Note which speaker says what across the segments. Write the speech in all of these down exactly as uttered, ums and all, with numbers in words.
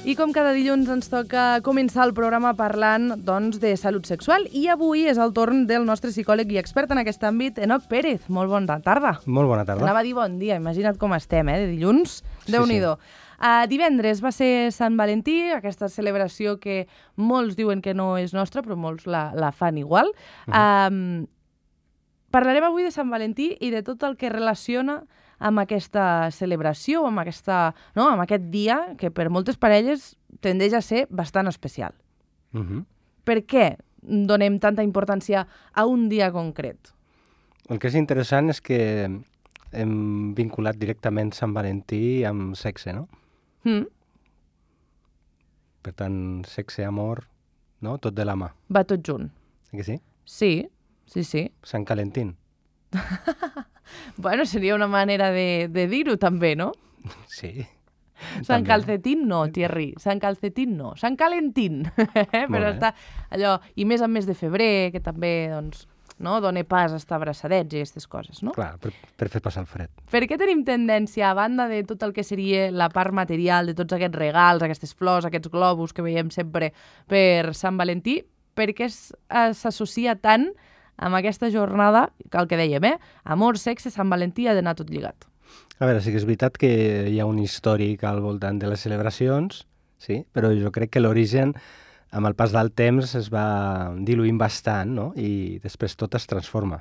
Speaker 1: I com cada dilluns ens toca començar el programa parlant doncs, de salut sexual i avui és el torn del nostre psicòleg i expert en aquest àmbit, Enoc Pérez. Molt bona tarda.
Speaker 2: Molt bona tarda.
Speaker 1: Anava a dir bon dia, imagina't com estem, eh, de dilluns. Déu-n'hi-do. Sí, sí. Uh, divendres va ser Sant Valentí, aquesta celebració que molts diuen que no és nostra, però molts la, la fan igual. Uh -huh. um, parlarem avui de Sant Valentí i de tot el que relaciona amb aquesta celebració, amb, aquesta, no, amb aquest dia que per moltes parelles tendeix a ser bastant especial.
Speaker 2: Uh -huh.
Speaker 1: Per què donem tanta importància a un dia concret?
Speaker 2: El que és interessant és que hem vinculat directament Sant Valentí amb sexe, no?
Speaker 1: Mm.
Speaker 2: Per tant, sexe, amor, no? Tot de la mà.
Speaker 1: Va tot junt.
Speaker 2: Que sí?
Speaker 1: Sí, sí, sí.
Speaker 2: Sant Calentín.
Speaker 1: Bueno, seria una manera de, de dir-ho també, no?
Speaker 2: Sí.
Speaker 1: Sant Calcetín no, Thierry. Sant Calcetín no. Sant Calentín. Però està allò... I més en mes de febrer, que també, doncs, no, dona pas a estar abraçadets i aquestes coses, no?
Speaker 2: Clar, per, per fer passar el fred.
Speaker 1: Per què tenim tendència, a banda de tot el que seria la part material, de tots aquests regals, aquestes flors, aquests globus que veiem sempre per Sant Valentí, per què s'associa tant amb aquesta jornada, que el que dèiem, eh? Amor, sexe, Sant Valentí ha d'anar tot lligat.
Speaker 2: A veure, sí que és veritat que hi ha un històric al voltant de les celebracions, sí, però jo crec que l'origen, amb el pas del temps, es va diluint bastant, no? I després tot es transforma.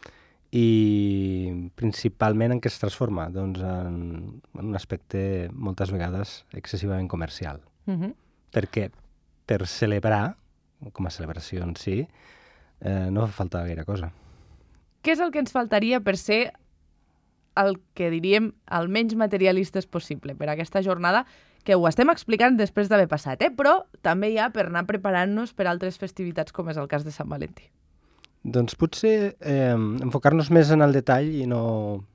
Speaker 2: I principalment en què es transforma? Doncs en, en un aspecte moltes vegades excessivament comercial.
Speaker 1: Uh -huh.
Speaker 2: Perquè per celebrar, com a celebració en si, eh, no fa falta gaire cosa.
Speaker 1: Què és el que ens faltaria per ser el que diríem el menys materialistes possible per aquesta jornada, que ho estem explicant després d'haver passat, eh? Però també hi ha per anar preparant-nos per altres festivitats, com és el cas de Sant Valentí.
Speaker 2: Doncs potser eh, enfocar-nos més en el detall i no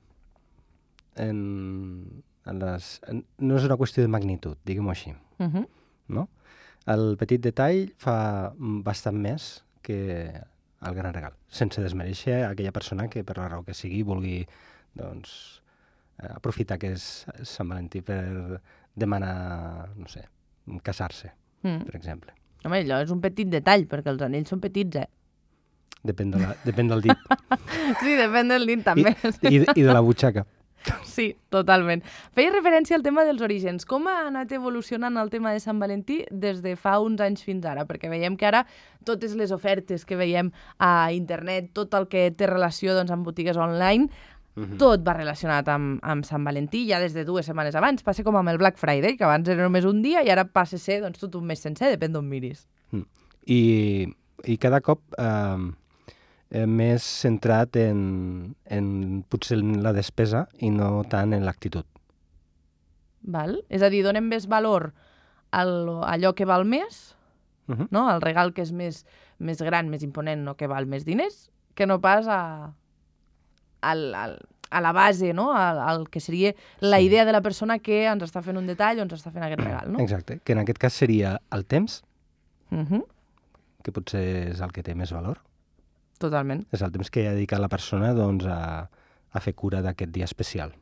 Speaker 2: en, en les... En, no és una qüestió de magnitud, diguem-ho així.
Speaker 1: Uh -huh.
Speaker 2: No? El petit detall fa bastant més que el gran regal, sense desmereixer aquella persona que per la raó que sigui vulgui doncs, aprofitar que és Sant Valentí per demanar, no sé, casar-se, mm. per exemple.
Speaker 1: Home, allò és un petit detall, perquè els anells són petits, eh?
Speaker 2: Depèn, de la, depèn del dit.
Speaker 1: Sí, depèn del dit, també.
Speaker 2: I, i, I de la butxaca.
Speaker 1: Sí, totalment. Feia referència al tema dels orígens. Com ha anat evolucionant el tema de Sant Valentí des de fa uns anys fins ara? Perquè veiem que ara totes les ofertes que veiem a internet, tot el que té relació doncs, amb botigues online, uh-huh. tot va relacionat amb, amb Sant Valentí ja des de dues setmanes abans. Passa com amb el Black Friday, que abans era només un dia i ara passa a ser doncs, tot un mes sencer, depèn d'on miris.
Speaker 2: Mm. I, I cada cop... Eh... més centrat en, en potser en la despesa i no tant en l'actitud.
Speaker 1: Val? És a dir, donem més valor a allò que val més, uh -huh. no? Al regal que és més, més gran, més imponent, no? Que val més diners, que no pas a, a, a, a la base, no? Al, al que seria la sí. idea de la persona que ens està fent un detall o ens està fent aquest regal. No?
Speaker 2: Exacte, que en aquest cas seria el temps,
Speaker 1: uh -huh.
Speaker 2: que potser és el que té més valor.
Speaker 1: Totalment.
Speaker 2: És el temps que ha dedicat la persona doncs, a, a fer cura d'aquest dia especial.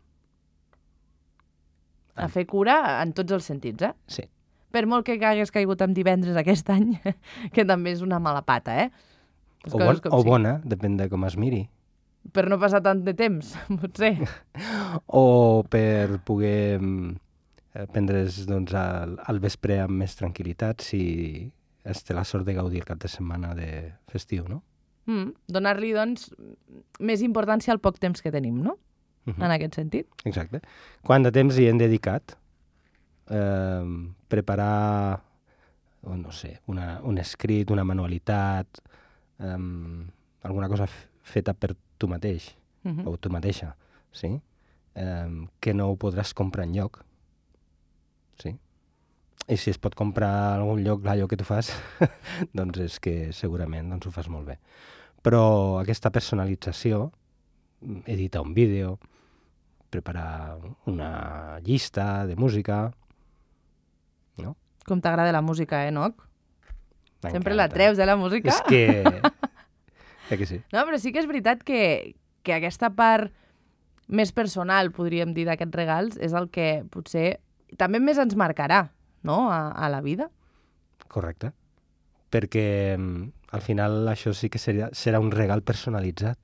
Speaker 1: A fer cura en tots els sentits, eh?
Speaker 2: Sí.
Speaker 1: Per molt que hagués caigut amb divendres aquest any, que també és una mala pata, eh?
Speaker 2: O, bon, o bona, depèn de com es miri.
Speaker 1: Per no passar tant de temps, potser.
Speaker 2: O per poder prendre's doncs, al, al vespre amb més tranquil·litat si es té la sort de gaudir el cap de setmana de festiu, no?
Speaker 1: Mm, donar-li, doncs, més importància al poc temps que tenim, no? Uh-huh. En aquest sentit.
Speaker 2: Exacte. Quant de temps hi hem dedicat? Eh, preparar, oh, no sé, una, un escrit, una manualitat, eh, alguna cosa feta per tu mateix, uh-huh. o tu mateixa, sí? Eh, que no ho podràs comprar enlloc, sí? I si es pot comprar a algun lloc allò que tu fas, doncs és que segurament doncs, ho fas molt bé. Però aquesta personalització, editar un vídeo, preparar una llista de música, no?
Speaker 1: Com t'agrada la música, eh, Noc? Sempre la treus, eh, la música?
Speaker 2: És que... eh que sí.
Speaker 1: No, però sí que és veritat que, que aquesta part més personal, podríem dir, d'aquests regals, és el que potser també més ens marcarà. no? a, a la vida.
Speaker 2: Correcte. Perquè al final això sí que seria, serà un regal personalitzat.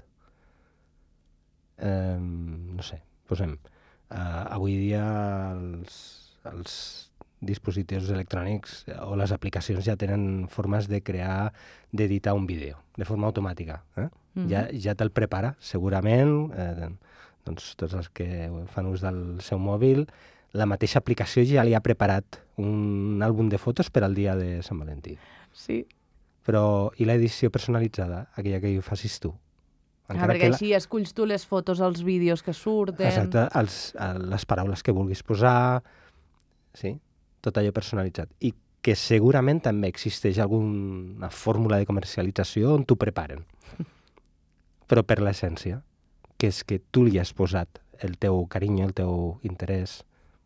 Speaker 2: Eh, no sé, posem. Uh, avui dia els, els dispositius electrònics o les aplicacions ja tenen formes de crear, d'editar un vídeo de forma automàtica. Eh? Mm-hmm. Ja, ja te'l prepara, segurament. Eh, doncs tots els que fan ús del seu mòbil, la mateixa aplicació ja li ha preparat un àlbum de fotos per al dia de Sant Valentí.
Speaker 1: Sí.
Speaker 2: Però i l'edició personalitzada, aquella que hi facis tu?
Speaker 1: Ah, perquè així la... esculls tu les fotos, els vídeos que surten...
Speaker 2: Exacte, els, les paraules que vulguis posar, sí, tot allò personalitzat. I que segurament també existeix alguna fórmula de comercialització on t'ho preparen. Però per l'essència, que és que tu li has posat el teu carinyo, el teu interès.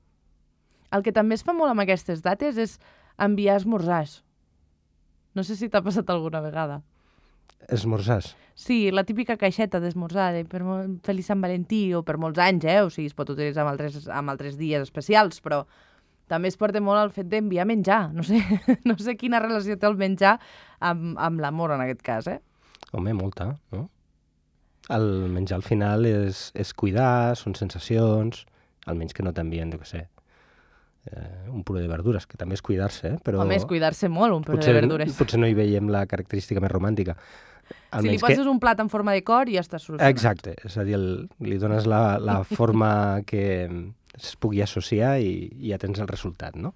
Speaker 1: El que també es fa molt amb aquestes dates és enviar esmorzars. No sé si t'ha passat alguna vegada.
Speaker 2: Esmorzars?
Speaker 1: Sí, la típica caixeta d'esmorzar, de per Feliç Sant Valentí, o per molts anys, eh? O sigui, es pot utilitzar amb altres, amb altres dies especials, però també es porta molt el fet d'enviar menjar. No sé, no sé quina relació té el menjar amb, amb l'amor, en aquest cas, eh?
Speaker 2: Home, molta, no? El menjar al final és, és cuidar, són sensacions, almenys que no t'envien, jo què sé, eh, un puré de verdures, que també és cuidar-se, eh? Però
Speaker 1: home, és cuidar-se molt, un puré
Speaker 2: potser,
Speaker 1: de verdures.
Speaker 2: Potser no hi veiem la característica més romàntica.
Speaker 1: Almenys si li poses que... un plat en forma de cor ja està solucionat.
Speaker 2: Exacte, és a dir, el, li dones la, la forma que es pugui associar i, i ja tens el resultat, no?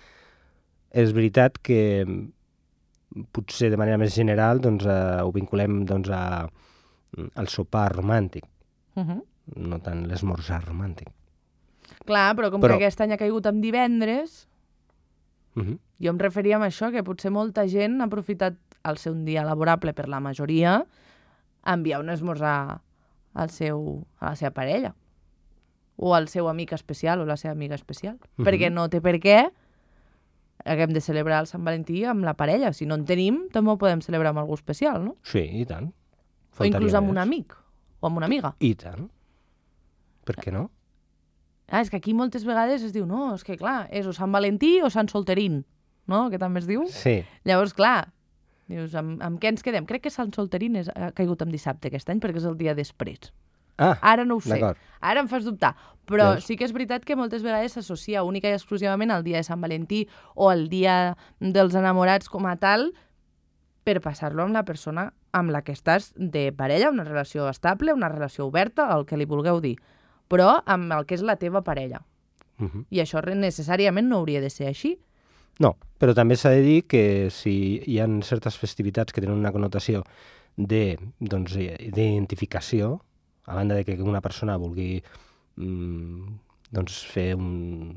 Speaker 2: És veritat que potser de manera més general doncs, eh, ho vinculem doncs, a el sopar romàntic,
Speaker 1: uh-huh.
Speaker 2: no tant l'esmorzar romàntic.
Speaker 1: Clar, però com però... que aquest any ha caigut en divendres,
Speaker 2: uh-huh.
Speaker 1: jo em referia a això, que potser molta gent ha aprofitat el seu dia laborable per la majoria a enviar un esmorzar al seu, a la seva parella o al seu amic especial o la seva amiga especial, uh-huh. perquè no té per què haguem de celebrar el Sant Valentí amb la parella. Si no en tenim, també ho podem celebrar amb algú especial, no?
Speaker 2: Sí, i tant.
Speaker 1: O inclús amb un amic o amb una amiga.
Speaker 2: I tant. Per què no?
Speaker 1: Ah, és que aquí moltes vegades es diu, no, és que clar, és o Sant Valentí o Sant Solterín, no? Que també es diu.
Speaker 2: Sí.
Speaker 1: Llavors, clar, dius, amb, amb què ens quedem? Crec que Sant Solterín és, ha caigut en dissabte aquest any perquè és el dia després.
Speaker 2: Ah,
Speaker 1: ara no ho sé. Ara em fas dubtar. Però Veus? Sí que és veritat que moltes vegades s'associa única i exclusivament al dia de Sant Valentí o al dia dels enamorats com a tal per passar-lo amb la persona amb la que estàs de parella, una relació estable, una relació oberta, el que li vulgueu dir, però amb el que és la teva parella.
Speaker 2: Uh-huh. I
Speaker 1: això necessàriament no hauria de ser així.
Speaker 2: No, però també s'ha de dir que si hi ha certes festivitats que tenen una connotació de, doncs, d'identificació, a banda de que una persona vulgui mm, doncs, fer un,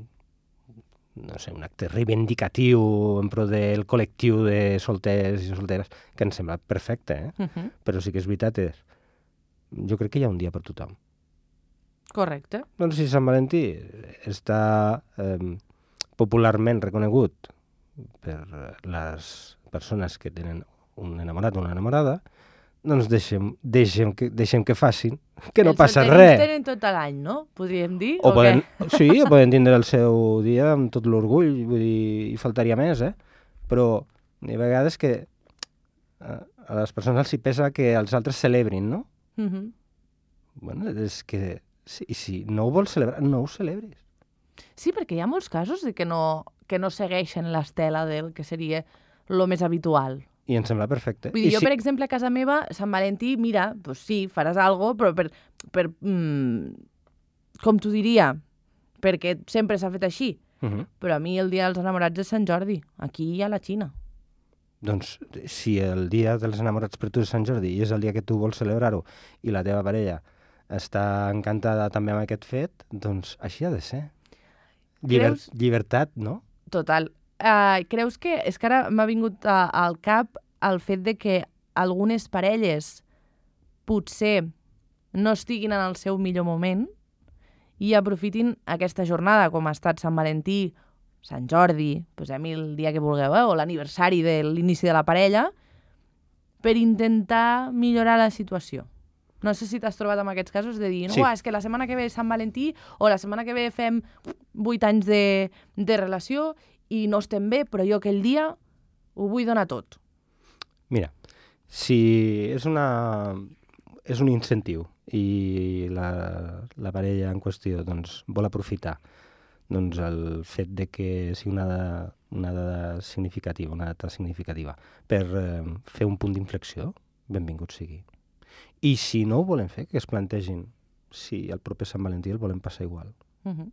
Speaker 2: no sé, un acte reivindicatiu en pro del col·lectiu de solters i solteres, que em sembla perfecte, eh?
Speaker 1: Uh-huh.
Speaker 2: Però sí que és veritat, és... jo crec que hi ha un dia per tothom.
Speaker 1: Correcte.
Speaker 2: Doncs si Sant Valentí està eh, popularment reconegut per les persones que tenen un enamorat o una enamorada, doncs deixem, deixem, que, deixem que facin, que no passa res.
Speaker 1: Els solterins tenen tot l'any, no? Podríem dir?
Speaker 2: O,
Speaker 1: o
Speaker 2: poden,
Speaker 1: què?
Speaker 2: Sí, o poden tindre el seu dia amb tot l'orgull, vull dir, hi faltaria més, eh? Però hi ha vegades que a, a les persones els hi pesa que els altres celebrin, no?
Speaker 1: Uh-huh.
Speaker 2: Bueno, és que si, si no ho vols celebrar, no ho celebris.
Speaker 1: Sí, perquè hi ha molts casos de que no, que no segueixen l'estela del que seria el més habitual.
Speaker 2: I em sembla perfecte.
Speaker 1: Vull dir,
Speaker 2: I
Speaker 1: jo,
Speaker 2: si...
Speaker 1: per exemple, a casa meva, Sant Valentí, mira, doncs sí, faràs alguna cosa, però per, per mm, com t'ho diria, perquè sempre s'ha fet així.
Speaker 2: Uh-huh.
Speaker 1: Però a mi el dia dels enamorats és Sant Jordi, aquí hi ha la Xina.
Speaker 2: Doncs si el dia dels enamorats per tu és Sant Jordi i és el dia que tu vols celebrar-ho i la teva parella està encantada també amb aquest fet, doncs així ha de ser. Lliber...
Speaker 1: Creus...
Speaker 2: Llibertat, no?
Speaker 1: Total. Uh, creus que... És que ara m'ha vingut a, al cap el fet de que algunes parelles potser no estiguin en el seu millor moment i aprofitin aquesta jornada, com ha estat Sant Valentí, Sant Jordi, posem-hi el dia que vulgueu, eh? O l'aniversari de l'inici de la parella, per intentar millorar la situació. No sé si t'has trobat amb aquests casos de dir, no,
Speaker 2: sí.
Speaker 1: és que la setmana que ve és Sant Valentí o la setmana que ve fem vuit anys de, de relació i no estem bé, però jo aquell dia ho vull donar tot.
Speaker 2: Mira, si és, una, és un incentiu i la, la parella en qüestió doncs, vol aprofitar doncs, el fet de que sigui una, dada, una dada significativa, una data significativa, per eh, fer un punt d'inflexió, benvingut sigui. I si no ho volen fer, que es plantegin si el proper Sant Valentí el volem passar igual.
Speaker 1: Uh-huh.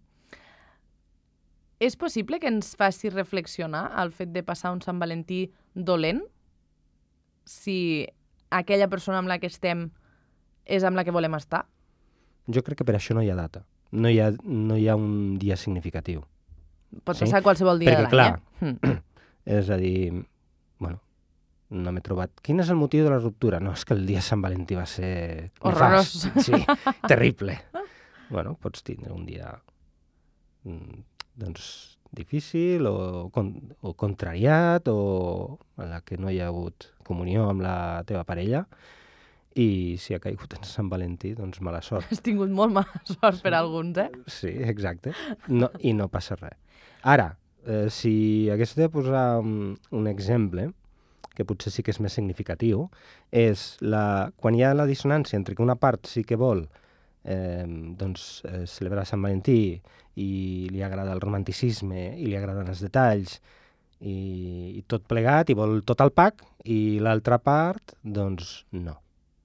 Speaker 1: És possible que ens faci reflexionar el fet de passar un Sant Valentí dolent? Si aquella persona amb la que estem és amb la que volem estar?
Speaker 2: Jo crec que per això no hi ha data. No hi ha, no hi ha un dia significatiu.
Speaker 1: Pot passar sí? qualsevol dia
Speaker 2: Perquè,
Speaker 1: de l'any,
Speaker 2: clar,
Speaker 1: eh?
Speaker 2: És a dir, bueno, no m'he trobat... Quin és el motiu de la ruptura? No, és que el dia de Sant Valentí va ser...
Speaker 1: Horrorós.
Speaker 2: Nefast. Sí, terrible. Bueno, pots tindre un dia doncs, difícil o, con o contrariat o en la que no hi ha hagut comunió amb la teva parella i si ha caigut en Sant Valentí, doncs mala sort.
Speaker 1: Has tingut molt mala sort per alguns, eh?
Speaker 2: Sí, exacte. No, I no passa res. Ara, eh, si hagués de posar un, un exemple, que potser sí que és més significatiu, és la, quan hi ha la dissonància entre que una part sí que vol eh, doncs, eh, celebrar Sant Valentí i li agrada el romanticisme i li agraden els detalls i, i tot plegat, i vol tot el pack, i l'altra part, doncs no.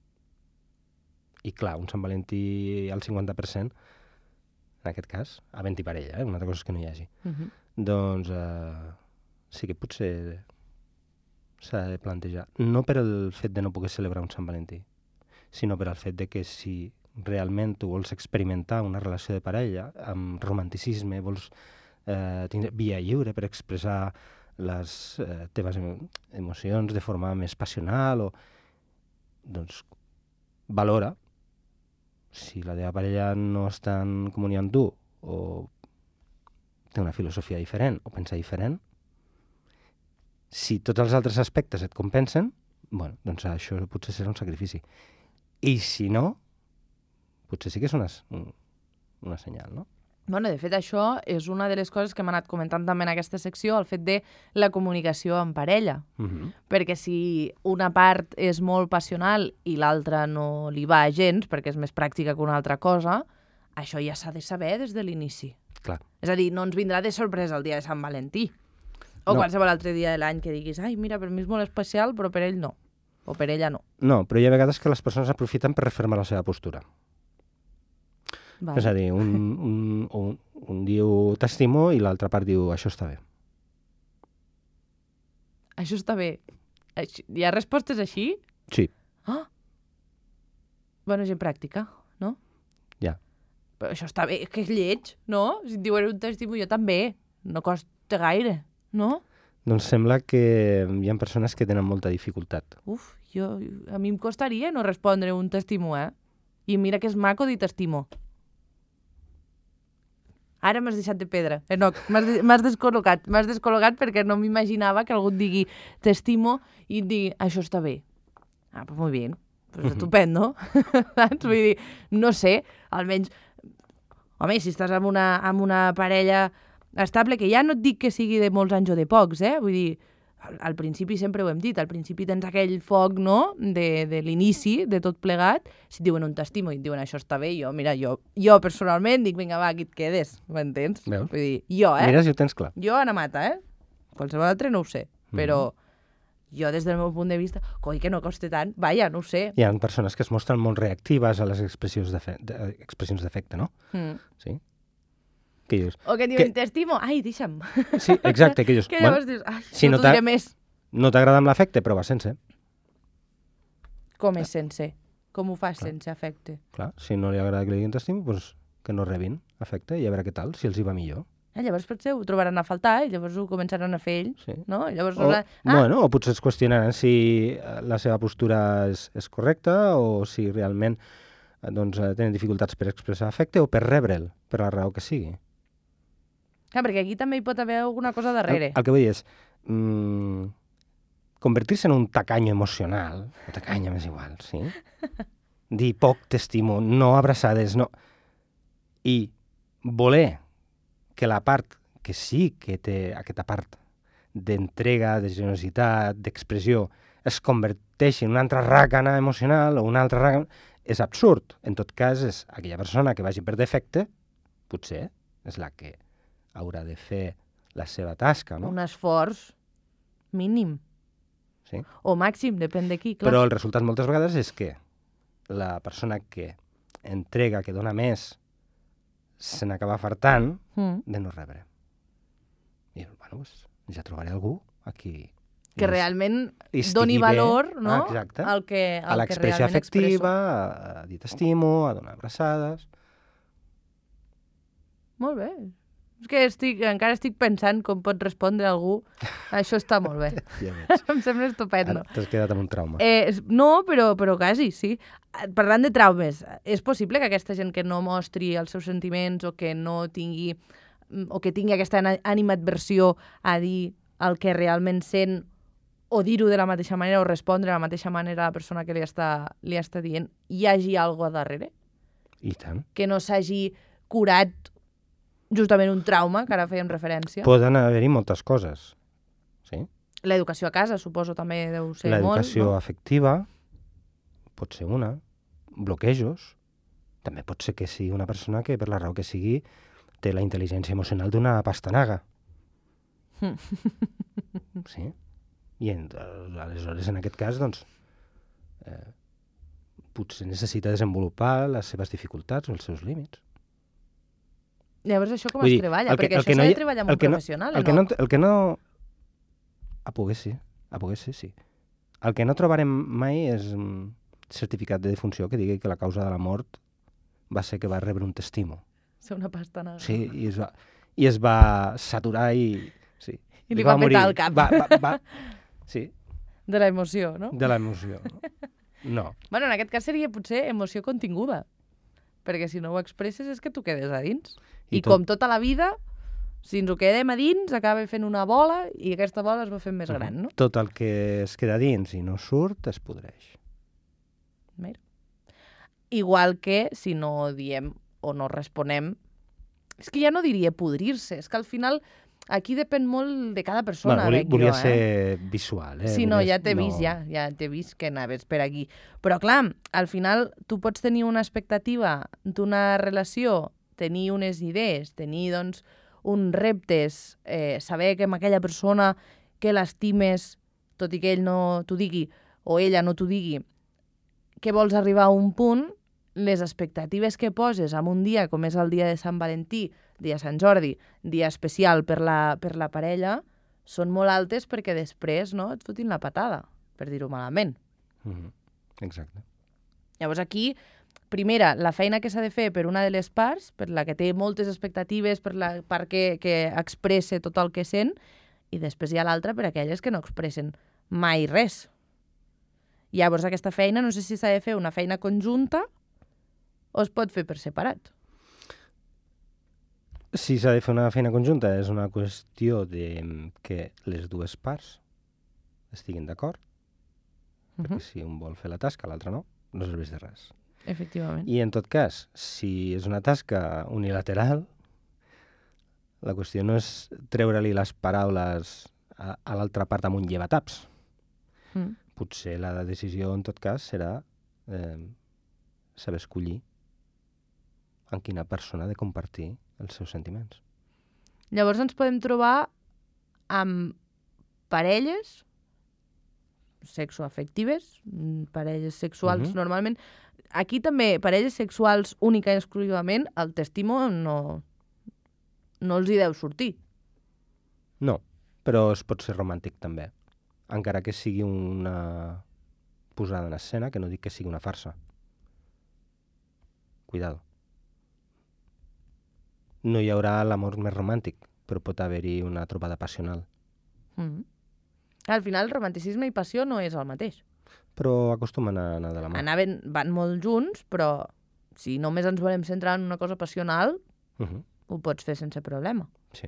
Speaker 2: I clar, un Sant Valentí al cinquanta per cent, en aquest cas, havent-hi parella, eh? Una altra cosa és que no hi hagi. Uh-huh. Doncs eh, sí que potser s'ha de plantejar. No per el fet de no poder celebrar un Sant Valentí, sinó per el fet de que si realment tu vols experimentar una relació de parella amb romanticisme, vols eh, tindre via lliure per expressar les eh, teves emocions de forma més passional, o doncs valora si la teva parella no està en comunió amb tu o té una filosofia diferent o pensa diferent, si tots els altres aspectes et compensen, bueno, doncs això potser serà un sacrifici. I si no, potser sí que és una, una senyal, no?
Speaker 1: Bueno, de fet, això és una de les coses que hem anat comentant també en aquesta secció, el fet de la comunicació en parella. Uh-huh. Perquè si una part és molt passional i l'altra no li va gens, perquè és més pràctica que una altra cosa, això ja s'ha de saber des de l'inici.
Speaker 2: Clar.
Speaker 1: És a dir, no ens vindrà de sorpresa el dia de Sant Valentí. O no. Qualsevol altre dia de l'any que diguis, ai, mira, per mi és molt especial, però per ell no. O per ella no.
Speaker 2: No, però hi ha vegades que les persones aprofiten per refermar la seva postura. Vale. És a dir, un, un, un, un diu t'estimo i l'altra part diu això està bé.
Speaker 1: Això està bé. Hi ha respostes així?
Speaker 2: Sí.
Speaker 1: Ah! Bueno, gent pràctica, no?
Speaker 2: Ja.
Speaker 1: Però això està bé, que és lleig, no? Si et diuen un t'estimo, jo també. No costa gaire, no?
Speaker 2: Doncs sembla que hi ha persones que tenen molta dificultat.
Speaker 1: Uf, jo, a mi em costaria no respondre un t'estimo, eh? I mira que és maco dir t'estimo. Ara m'has deixat de pedra. Eh, no, m'has descol·locat. M'has descol·locat perquè no m'imaginava que algú et digui t'estimo i et digui això està bé. Ah, pues muy bien. Pues uh-huh. Estupendo. Vull dir, no sé, almenys... Home, si estàs amb una, amb una parella estable, que ja no et dic que sigui de molts anys o de pocs, eh? Vull dir, al, al principi sempre ho hem dit, al principi tens aquell foc, no?, de, de l'inici, de tot plegat. Si et diuen un t'estimo i et diuen això està bé, jo, mira, jo, jo personalment dic, vinga, va, aquí et quedes, m'entens?
Speaker 2: Veus?
Speaker 1: Vull dir, jo, eh?
Speaker 2: Mira si ho tens clar.
Speaker 1: Jo, Ana Mata, eh? Qualsevol altre no ho sé, però mm-hmm. jo, des del meu punt de vista, coi, que no costa tant, vaja, no ho sé.
Speaker 2: Hi ha persones que es mostren molt reactives a les expressions d'afecte, no? Mm. Sí. Que dius,
Speaker 1: o que diuen, que... t'estimo, ai, deixa'm.
Speaker 2: Sí, exacte, que dius,
Speaker 1: que llavors bueno, dius, ai,
Speaker 2: si
Speaker 1: no,
Speaker 2: no
Speaker 1: t'ho diré més.
Speaker 2: No t'agrada amb l'afecte, prova sense.
Speaker 1: Com és sense? Com ho fas
Speaker 2: Clar.
Speaker 1: sense afecte?
Speaker 2: Clar, si no li agrada que li diguin t'estimo, doncs que no rebin afecte i a veure què tal, si els hi va millor.
Speaker 1: Eh, llavors potser ho trobaran a faltar i llavors ho començaran a fer ells,
Speaker 2: sí.
Speaker 1: No? Llavors,
Speaker 2: o,
Speaker 1: la...
Speaker 2: ah. Bueno, o potser es qüestionaran si la seva postura és, és correcta o si realment doncs, tenen dificultats per expressar afecte o per rebre'l, per la raó que sigui.
Speaker 1: Clar, perquè aquí també hi pot haver alguna cosa darrere.
Speaker 2: El, el que vull dir és mmm, convertir-se en un tacanyo emocional, o tacanya, m'és igual, sí? Dir poc t'estimo, no abraçades, no... I voler que la part que sí que té aquesta part d'entrega, de generositat, d'expressió, es converteixi en una altra ràcana emocional o una altra ràcana, és absurd. En tot cas, és aquella persona que vagi per defecte, potser és la que haurà de fer la seva tasca, no?
Speaker 1: Un esforç mínim.
Speaker 2: Sí.
Speaker 1: O màxim, depèn de qui, clar.
Speaker 2: Però el resultat moltes vegades és que la persona que entrega, que dona més, se n'acaba fartant
Speaker 1: Mm.
Speaker 2: de no rebre. I, bueno, pues, ja trobaré algú a qui...
Speaker 1: Que realment
Speaker 2: i estigui
Speaker 1: doni
Speaker 2: bé.
Speaker 1: valor, no?
Speaker 2: Ah, exacte.
Speaker 1: al que,
Speaker 2: a
Speaker 1: al que
Speaker 2: l'expressió
Speaker 1: realment
Speaker 2: afectiva,
Speaker 1: expresso.
Speaker 2: a, a dir t'estimo, a donar abraçades...
Speaker 1: Molt bé. És que estic, encara estic pensant com pot respondre algú. Això està molt bé.
Speaker 2: Ja veig.
Speaker 1: Em sembla estupendo.
Speaker 2: Ara t'has quedat amb un trauma.
Speaker 1: Eh, és- no, però, però quasi, sí. Parlant de traumes, és possible que aquesta gent que no mostri els seus sentiments o que no tingui o que tingui aquesta ana- animadversió a dir el que realment sent o dir-ho de la mateixa manera o respondre de la mateixa manera a la persona que li està, li està dient, hi hagi alguna cosa darrere?
Speaker 2: I tant.
Speaker 1: Que no s'hagi curat justament un trauma, que ara fèiem referència.
Speaker 2: Poden haver-hi moltes coses. Sí?
Speaker 1: L'educació a casa, suposo, també deu ser molt.
Speaker 2: L'educació
Speaker 1: No?
Speaker 2: afectiva pot ser una. Bloquejos. També pot ser que sigui una persona que, per la raó que sigui, té la intel·ligència emocional d'una pastanaga. Sí? I en, aleshores, en aquest cas, doncs, eh, potser necessita desenvolupar les seves dificultats o els seus límits.
Speaker 1: Llavors això com
Speaker 2: Vull
Speaker 1: es
Speaker 2: dir,
Speaker 1: treballa?
Speaker 2: el que-
Speaker 1: Perquè
Speaker 2: el
Speaker 1: això
Speaker 2: que no
Speaker 1: s'ha
Speaker 2: hi-
Speaker 1: de treballar amb
Speaker 2: el
Speaker 1: un
Speaker 2: que no-
Speaker 1: professional,
Speaker 2: El
Speaker 1: eh,
Speaker 2: que no,
Speaker 1: no?
Speaker 2: el que no... A poder sí, a poder sí, sí. El que no trobarem mai és un certificat de defunció que digui que la causa de la mort va ser que va rebre un testimo.
Speaker 1: Ser una pastanaga.
Speaker 2: Sí, i es va, i es va saturar i... Sí,
Speaker 1: I li va petar el cap.
Speaker 2: Va, va, va, sí,
Speaker 1: De l'emoció, no?
Speaker 2: de l'emoció. No.
Speaker 1: Bueno, en aquest cas seria potser emoció continguda. Perquè si no ho expresses és que t'ho quedes a dins. I,
Speaker 2: I
Speaker 1: I
Speaker 2: tot-
Speaker 1: com tota la vida, si ens ho quedem a dins, acaba fent una bola i aquesta bola es va fent més gran, no?
Speaker 2: Tot el que es queda dins i no surt es podreix.
Speaker 1: Mira. Igual que si no diem o no responem, és que ja no diria podrir-se, és que al final aquí depèn molt de cada persona.
Speaker 2: Bueno, volia,
Speaker 1: veig
Speaker 2: volia
Speaker 1: jo, eh?
Speaker 2: ser visual. Eh?
Speaker 1: Sí, no,
Speaker 2: Volia-
Speaker 1: ja t'he vist, ja, ja t'he vist que anaves per aquí. Però clar, al final tu pots tenir una expectativa d'una relació, tenir unes idees, tenir, doncs, uns reptes, eh, saber que amb aquella persona que l'estimes, tot i que ell no t'ho digui, o ella no t'ho digui, que vols arribar a un punt, les expectatives que poses en un dia com és el dia de Sant Valentí, dia de Sant Jordi, dia especial per la, per la parella, són molt altes perquè després, no, et fotin la patada, per dir-ho malament.
Speaker 2: Mhm. Exacte.
Speaker 1: Llavors aquí, primera, la feina que s'ha de fer per una de les parts, per la que té moltes expectatives, per la part que, que expresse tot el que sent, i després hi ha l'altra per aquelles que no expressen mai res. Llavors aquesta feina, no sé si s'ha de fer una feina conjunta o es pot fer per separat.
Speaker 2: Si s'ha de fer una feina conjunta és una qüestió de que les dues parts estiguin d'acord,
Speaker 1: Uh
Speaker 2: perquè
Speaker 1: -huh.
Speaker 2: si un vol fer la tasca, l'altre no, no serveix de res.
Speaker 1: Efectivament.
Speaker 2: I en tot cas, si és una tasca unilateral, la qüestió no és treure-li les paraules a, a l'altra part amb un llevataps.
Speaker 1: Mm.
Speaker 2: Potser la decisió, en tot cas, serà eh, saber escollir amb quina persona ha de compartir els seus sentiments.
Speaker 1: Llavors ens podem trobar amb parelles sexoafectives, mm, parelles sexuals
Speaker 2: Mhm.
Speaker 1: normalment. Aquí també, parelles sexuals única i exclusivament, el testimo no, no els hi deu sortir.
Speaker 2: No, però es pot ser romàntic també, encara que sigui una posada en escena, que no dic que sigui una farsa. Cuidado. No hi haurà l'amor més romàntic, però pot haver-hi una trobada passional.
Speaker 1: Mm. Al final, romanticisme i passió no és el mateix.
Speaker 2: Però acostumen a anar de la mà.
Speaker 1: Anaven, van molt junts, però si només ens volem centrar en una cosa passional,
Speaker 2: Uh -huh.
Speaker 1: ho pots fer sense problema.
Speaker 2: Sí.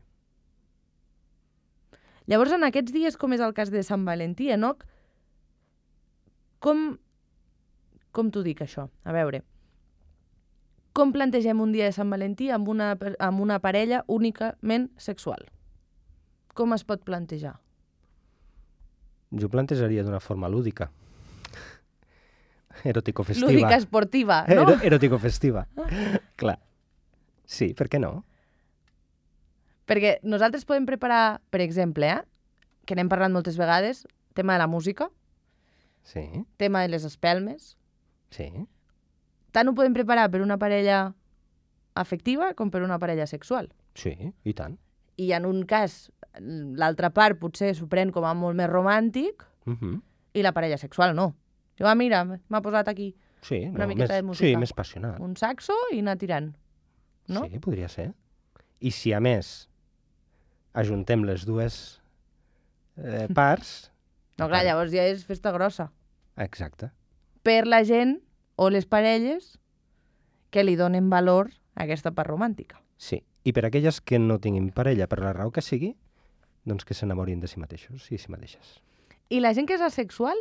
Speaker 1: Llavors, en aquests dies, com és el cas de Sant Valentí, Enoc, com, com t'ho dic, això? A veure, Com plantegem un dia de Sant Valentí amb una, amb una parella únicament sexual? Com es pot plantejar?
Speaker 2: Jo plantejaria d'una forma lúdica. Eròtico-festiva.
Speaker 1: Lúdica esportiva, no?
Speaker 2: Ero Eròtico-festiva. Clar. Sí, per què no?
Speaker 1: Perquè nosaltres podem preparar, per exemple, eh, que n'hem parlat moltes vegades, tema de la música,
Speaker 2: Sí,
Speaker 1: tema de les espelmes.
Speaker 2: sí.
Speaker 1: Tant ho podem preparar per una parella afectiva com per una parella sexual.
Speaker 2: Sí, i tant.
Speaker 1: I en un cas, l'altra part potser s'ho pren com a molt més romàntic
Speaker 2: Uh -huh.
Speaker 1: i la parella sexual no. Jo, ah, mira, m'ha posat aquí
Speaker 2: Sí,
Speaker 1: una
Speaker 2: no,
Speaker 1: miqueta
Speaker 2: més,
Speaker 1: de música.
Speaker 2: Sí, més passionat.
Speaker 1: un saxo i anar tirant. No?
Speaker 2: Sí, podria ser. I si a més ajuntem les dues eh, parts...
Speaker 1: No, clar, llavors ja és festa grossa.
Speaker 2: Exacte.
Speaker 1: Per la gent o les parelles que li donen valor a aquesta part romàntica.
Speaker 2: Sí. I per aquelles que no tinguin parella, per la raó que sigui, doncs que s'enamorin de si mateixos i si mateixes.
Speaker 1: I la gent que és asexual?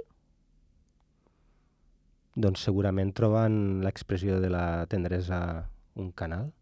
Speaker 2: Doncs segurament troben l'expressió de la tendresa un canal.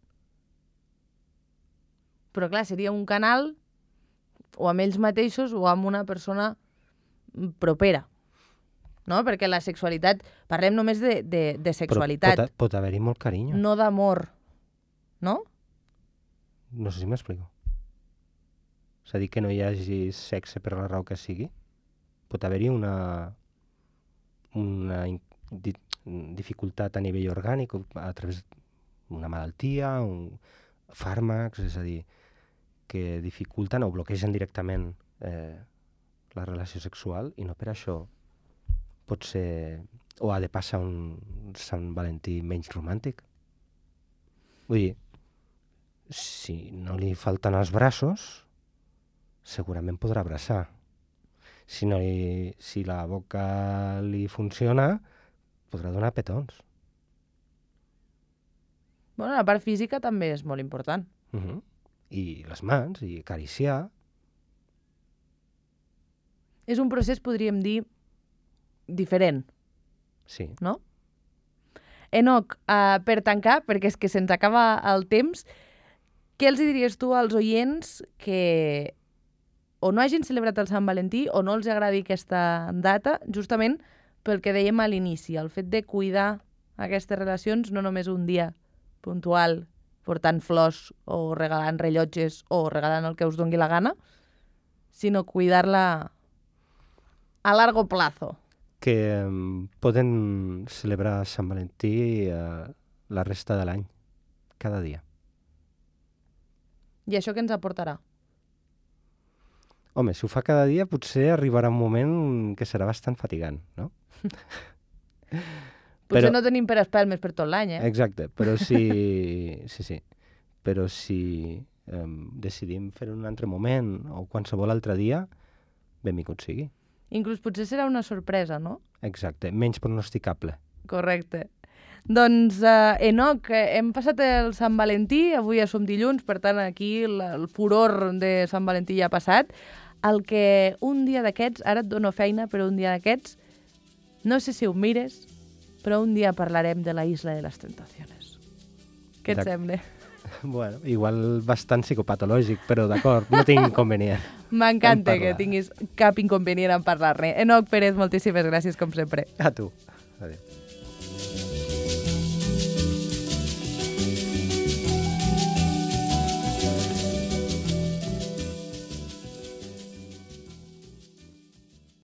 Speaker 1: Però clar, seria un canal o amb ells mateixos o amb una persona propera. No? Perquè la sexualitat... Parlem només de, de, de sexualitat.
Speaker 2: Però pot, pot haver-hi molt carinyo.
Speaker 1: No d'amor. No?
Speaker 2: No sé si m'explico. És a dir, que no hi hagi sexe per la raó que sigui. Pot haver-hi una, una di, dificultat a nivell orgànic a través d'una malaltia, un, fàrmacs, és a dir, que dificulten o bloquegen directament eh, la relació sexual i no per això pot ser o ha de passar un Sant Valentí menys romàntic. Vull dir, si no li falten els braços, segurament podrà abraçar. Si, no li, si la boca li funciona, podrà donar petons.
Speaker 1: Bueno, la part física també és molt important.
Speaker 2: Uh -huh. I les mans, i acariciar.
Speaker 1: És un procés, podríem dir, diferent,
Speaker 2: Sí.
Speaker 1: no? Enoc, uh, per tancar, perquè és que se'ns acaba el temps, què els diries tu als oients que o no hagin celebrat el Sant Valentí o no els agradi aquesta data, justament pel que dèiem a l'inici, el fet de cuidar aquestes relacions no només un dia puntual, portant flors o regalant rellotges o regalant el que us dongui la gana, sinó cuidar-la a largo plazo.
Speaker 2: Que um, poden celebrar Sant Valentí uh, la resta de l'any, cada dia.
Speaker 1: I això què ens aportarà?
Speaker 2: Home, si ho fa cada dia, potser arribarà un moment que serà bastant fatigant, no?
Speaker 1: Potser
Speaker 2: Però-
Speaker 1: no tenim per espelmes per tot l'any, eh?
Speaker 2: Exacte, però si... sí, sí. Però si um, decidim fer un altre moment o qualsevol altre dia, benvingut sigui.
Speaker 1: Inclús potser serà una sorpresa, no?
Speaker 2: Exacte, menys pronosticable.
Speaker 1: Correcte. Doncs, eh, Enoc, eh, hem passat el Sant Valentí, avui ja som dilluns, per tant aquí el, el furor de Sant Valentí ja ha passat. El que un dia d'aquests, ara et dono feina, però un dia d'aquests, no sé si ho mires, però un dia parlarem de la Isla de les Tentaciones. Què et
Speaker 2: Exacte.
Speaker 1: sembla?
Speaker 2: Bueno, igual bastant psicopatològic, però d'acord, no tinc inconvenient.
Speaker 1: M'encanta
Speaker 2: En
Speaker 1: que
Speaker 2: parlar.
Speaker 1: tinguis cap inconvenient en parlar-ne. Enoc Pérez, moltíssimes gràcies, com sempre.
Speaker 2: A tu. Adéu.